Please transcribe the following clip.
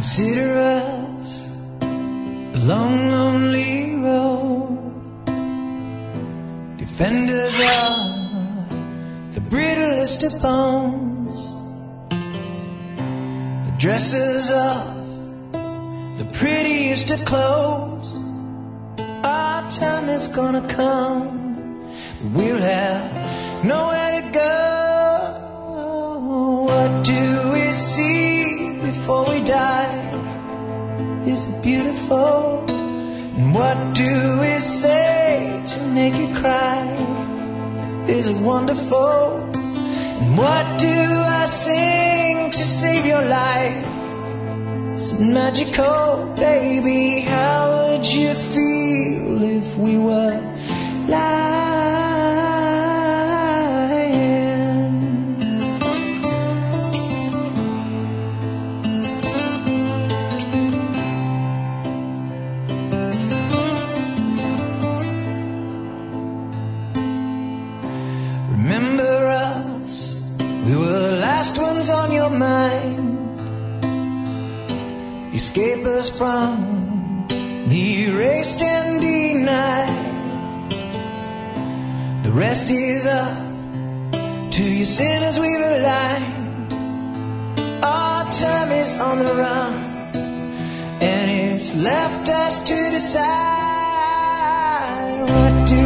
Consider us a long, lonely road, defenders of the brittlest of bones, the dressers of the prettiest of clothes. Our time is gonna come, but we'll have nowhere to go. What do we see before we die? Is it beautiful? And what do we say to make you cry? Is it wonderful? And what do I sing to save your life? Is it magical? Baby, how would you feel if we were lying? Remember us, we were the last ones on your mind. Escape us from the erased and denied. The rest is up to your sinners we've aligned. Our time is on the run, and it's left us to decide. What do